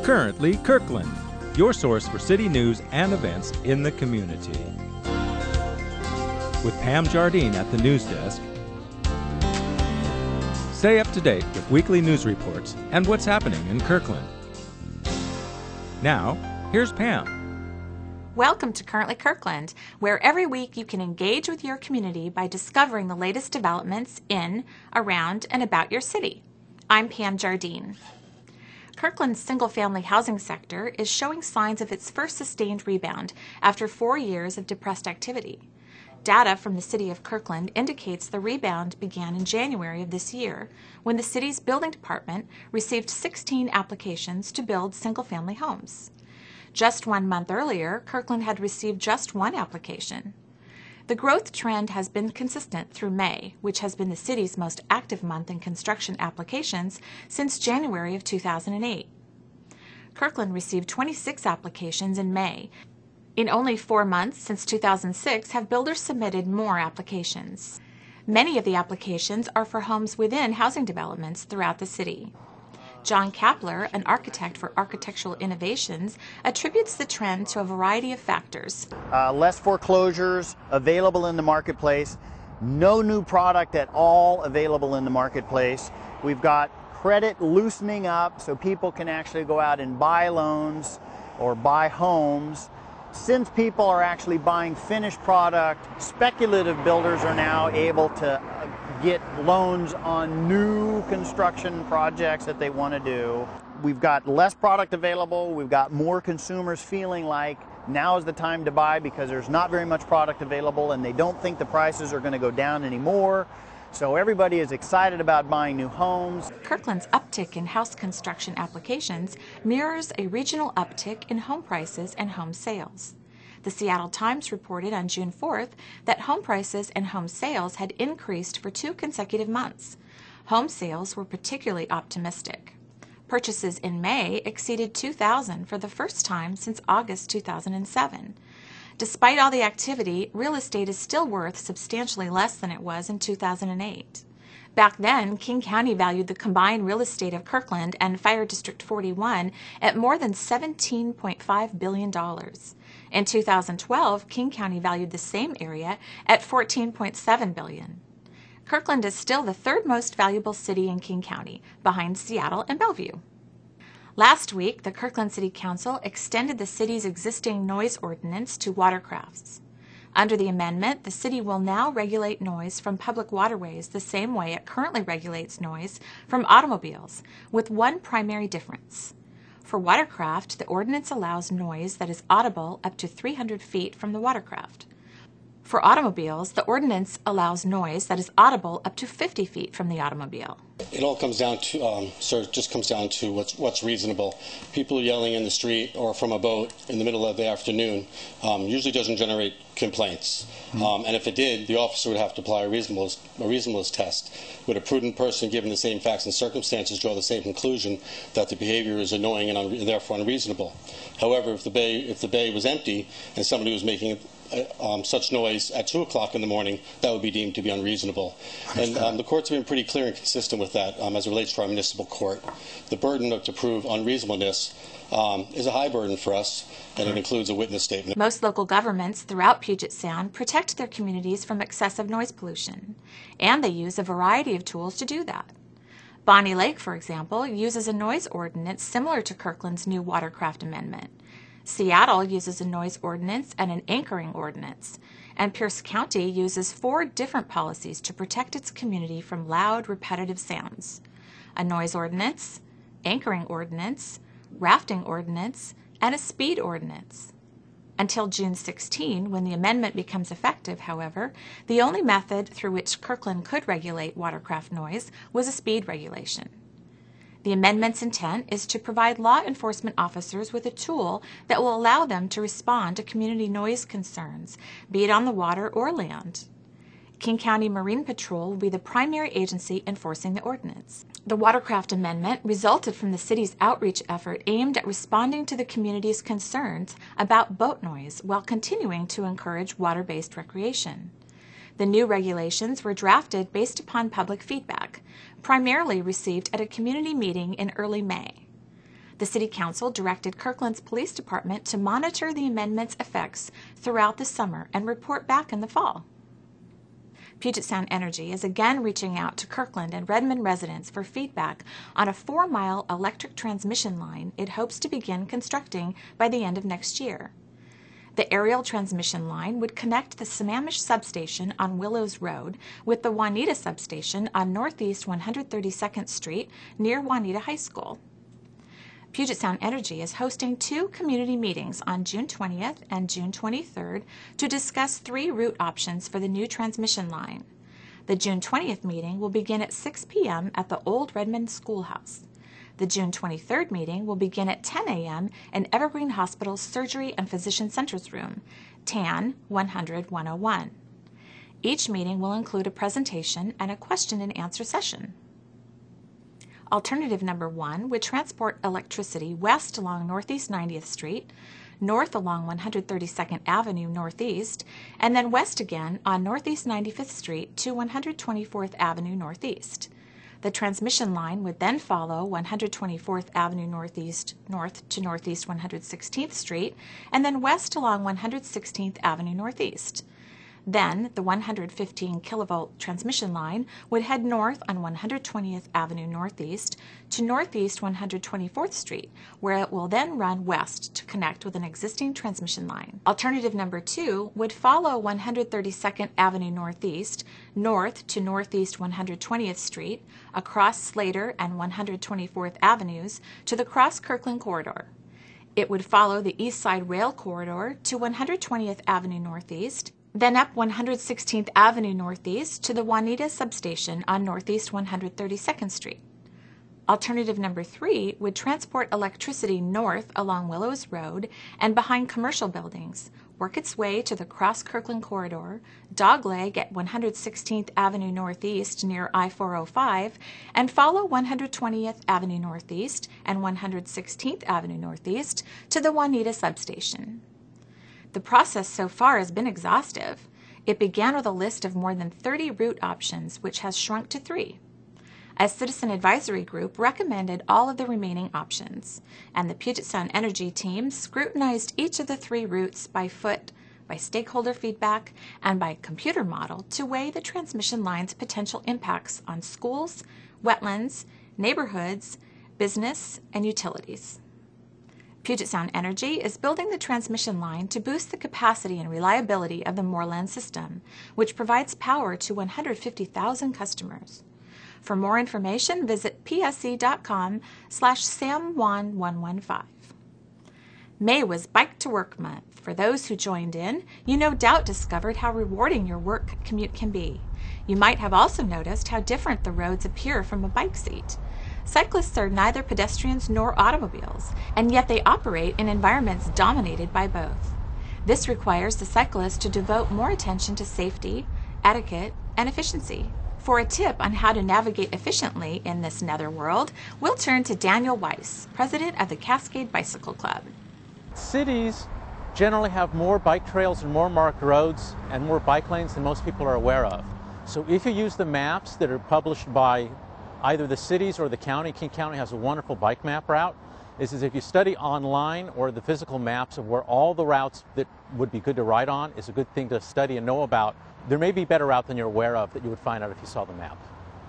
Currently Kirkland, your source for city news and events in the community. With Pam Jardine at the news desk. Stay up to date with weekly news reports and what's happening in Kirkland. Now, here's Pam. Welcome to Currently Kirkland, where every week you can engage with your community by discovering the latest developments in, around, and about your city. I'm Pam Jardine. Kirkland's single-family housing sector is showing signs of its first sustained rebound after 4 years of depressed activity. Data from the City of Kirkland indicates the rebound began in January of this year, when the city's building department received 16 applications to build single-family homes. Just 1 month earlier, Kirkland had received just 1 application. The growth trend has been consistent through May, which has been the city's most active month in construction applications since January of 2008. Kirkland received 26 applications in May. In only 4 months since 2006 have builders submitted more applications. Many of the applications are for homes within housing developments throughout the city. John Kapler, an architect for Architectural Innovations, attributes the trend to a variety of factors. Less foreclosures available in the marketplace, no new product at all available in the marketplace. We've got credit loosening up so people can actually go out and buy loans or buy homes. Since people are actually buying finished product, speculative builders are now able to get loans on new construction projects that they want to do. We've got less product available. We've got more consumers feeling like now is the time to buy because there's not very much product available and they don't think the prices are going to go down anymore. So everybody is excited about buying new homes. Kirkland's uptick in house construction applications mirrors a regional uptick in home prices and home sales. The Seattle Times reported on June 4th that home prices and home sales had increased for 2 consecutive months. Home sales were particularly optimistic. Purchases in May exceeded 2,000 for the first time since August 2007. Despite all the activity, real estate is still worth substantially less than it was in 2008. Back then, King County valued the combined real estate of Kirkland and Fire District 41 at more than $17.5 billion. In 2012, King County valued the same area at $14.7 billion. Kirkland is still the 3rd most valuable city in King County, behind Seattle and Bellevue. Last week, the Kirkland City Council extended the city's existing noise ordinance to watercrafts. Under the amendment, the city will now regulate noise from public waterways the same way it currently regulates noise from automobiles, with one primary difference. For watercraft, the ordinance allows noise that is audible up to 300 feet from the watercraft. For automobiles, the ordinance allows noise that is audible up to 50 feet from the automobile. It all comes down to, just comes down to what's reasonable. People yelling in the street or from a boat in the middle of the afternoon usually doesn't generate complaints. And if it did, the officer would have to apply a reasonableness test. Would a prudent person, given the same facts and circumstances, draw the same conclusion that the behavior is annoying and therefore unreasonable? However, if the bay was empty and somebody was making such noise at 2 o'clock in the morning, that would be deemed to be unreasonable. And the courts have been pretty clear and consistent with that as it relates to our municipal court. The burden to prove unreasonableness is a high burden for us, and it includes a witness statement. Most local governments throughout Puget Sound protect their communities from excessive noise pollution, and they use a variety of tools to do that. Bonnie Lake, for example, uses a noise ordinance similar to Kirkland's new watercraft amendment. Seattle uses a noise ordinance and an anchoring ordinance, and Pierce County uses 4 different policies to protect its community from loud, repetitive sounds: a noise ordinance, anchoring ordinance, rafting ordinance, and a speed ordinance. Until June 16, when the amendment becomes effective, however, the only method through which Kirkland could regulate watercraft noise was a speed regulation. The amendment's intent is to provide law enforcement officers with a tool that will allow them to respond to community noise concerns, be it on the water or land. King County Marine Patrol will be the primary agency enforcing the ordinance. The Watercraft Amendment resulted from the city's outreach effort aimed at responding to the community's concerns about boat noise while continuing to encourage water-based recreation. The new regulations were drafted based upon public feedback, primarily received at a community meeting in early May. The City Council directed Kirkland's Police Department to monitor the amendment's effects throughout the summer and report back in the fall. Puget Sound Energy is again reaching out to Kirkland and Redmond residents for feedback on a 4-mile electric transmission line it hopes to begin constructing by the end of next year. The aerial transmission line would connect the Sammamish substation on Willows Road with the Juanita substation on Northeast 132nd Street near Juanita High School. Puget Sound Energy is hosting 2 community meetings on June 20th and June 23rd to discuss 3 route options for the new transmission line. The June 20th meeting will begin at 6 p.m. at the Old Redmond Schoolhouse. The June 23rd meeting will begin at 10 a.m. in Evergreen Hospital's Surgery and Physician Centers Room, TAN 100-101. Each meeting will include a presentation and a question and answer session. Alternative number 1 would transport electricity west along Northeast 90th Street, north along 132nd Avenue Northeast, and then west again on Northeast 95th Street to 124th Avenue Northeast. The transmission line would then follow 124th Avenue Northeast north to Northeast 116th Street, and then west along 116th Avenue Northeast. Then, the 115 kilovolt transmission line would head north on 120th Avenue Northeast to Northeast 124th Street, where it will then run west to connect with an existing transmission line. Alternative number 2 would follow 132nd Avenue Northeast north to Northeast 120th Street, across Slater and 124th Avenues to the Cross Kirkland Corridor. It would follow the East Side Rail Corridor to 120th Avenue Northeast, then up 116th Avenue Northeast to the Juanita substation on Northeast 132nd Street. Alternative number 3 would transport electricity north along Willows Road and behind commercial buildings, work its way to the Cross Kirkland Corridor, dogleg at 116th Avenue Northeast near I-405, and follow 120th Avenue Northeast and 116th Avenue Northeast to the Juanita substation. The process so far has been exhaustive. It began with a list of more than 30 route options, which has shrunk to 3. A citizen advisory group recommended all of the remaining options, and the Puget Sound Energy team scrutinized each of the 3 routes by foot, by stakeholder feedback, and by computer model to weigh the transmission line's potential impacts on schools, wetlands, neighborhoods, business, and utilities. Puget Sound Energy is building the transmission line to boost the capacity and reliability of the Moreland system, which provides power to 150,000 customers. For more information, visit psc.com/SAM1115. May was Bike to Work Month. For those who joined in, you no doubt discovered how rewarding your work commute can be. You might have also noticed how different the roads appear from a bike seat. Cyclists are neither pedestrians nor automobiles, and yet they operate in environments dominated by both. This requires the cyclist to devote more attention to safety, etiquette, and efficiency. For a tip on how to navigate efficiently in this netherworld, we'll turn to Daniel Weiss, president of the Cascade Bicycle Club. Cities generally have more bike trails and more marked roads and more bike lanes than most people are aware of. So if you use the maps that are published by either the cities or the county, King County has a wonderful bike map route, is if you study online or the physical maps of where all the routes that would be good to ride on is a good thing to study and know about. There may be a better route than you're aware of that you would find out if you saw the map.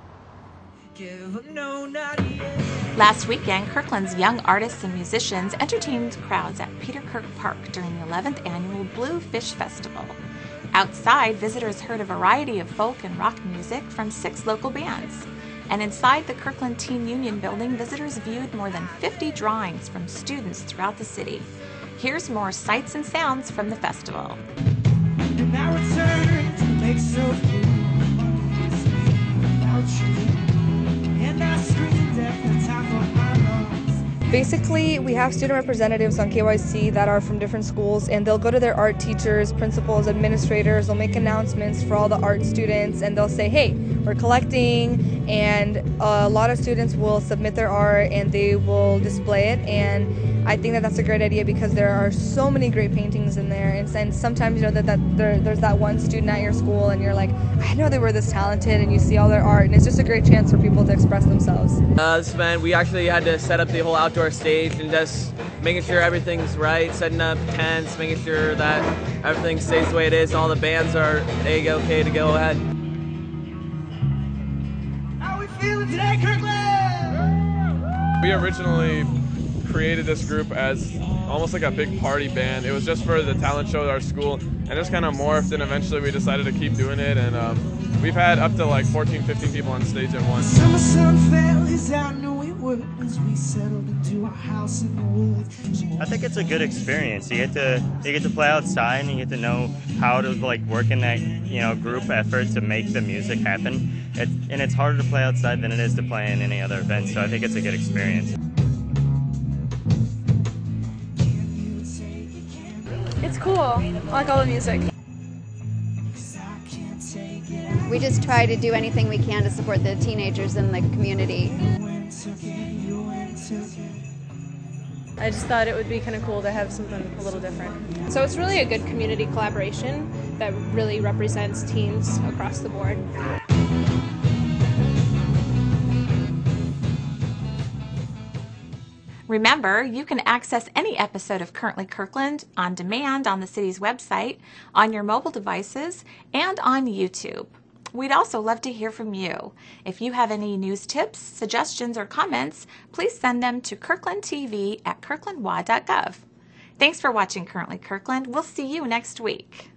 Last weekend, Kirkland's young artists and musicians entertained crowds at Peter Kirk Park during the 11th annual Bluefish Festival. Outside, visitors heard a variety of folk and rock music from 6 local bands. And inside the Kirkland Teen Union building, visitors viewed more than 50 drawings from students throughout the city. Here's more sights and sounds from the festival. And I return to make so few without you. And I screamed at the top of my lungs. Basically, we have student representatives on KYC that are from different schools, and they'll go to their art teachers, principals, administrators, they'll make announcements for all the art students, and they'll say, hey, we're collecting and a lot of students will submit their art and they will display it, and I think that that's a great idea because there are so many great paintings in there, and sometimes you know there's that one student at your school and you're like, I know they were this talented, and you see all their art, and it's just a great chance for people to express themselves. This event, we actually had to set up the whole outdoor stage and just making sure everything's right, setting up tents, making sure that everything stays the way it is, all the bands are okay to go ahead. How we feeling today, Kirkland? We originally created this group as almost like a big party band. It was just for the talent show at our school, and it just kind of morphed, and eventually we decided to keep doing it, and we've had up to like 14, 15 people on stage at once. Summer sun fell as I knew it would as we settled into our house in the woods. I think it's a good experience. You get to play outside, and you get to know how to like work in that group effort to make the music happen. And it's harder to play outside than it is to play in any other event. So I think it's a good experience. It's cool. I like all the music. We just try to do anything we can to support the teenagers in the community. I just thought it would be kind of cool to have something a little different. So it's really a good community collaboration that really represents teens across the board. Remember, you can access any episode of Currently Kirkland on demand on the city's website, on your mobile devices, and on YouTube. We'd also love to hear from you. If you have any news tips, suggestions, or comments, please send them to kirklandtv@kirklandwa.gov. Thanks for watching Currently Kirkland. We'll see you next week.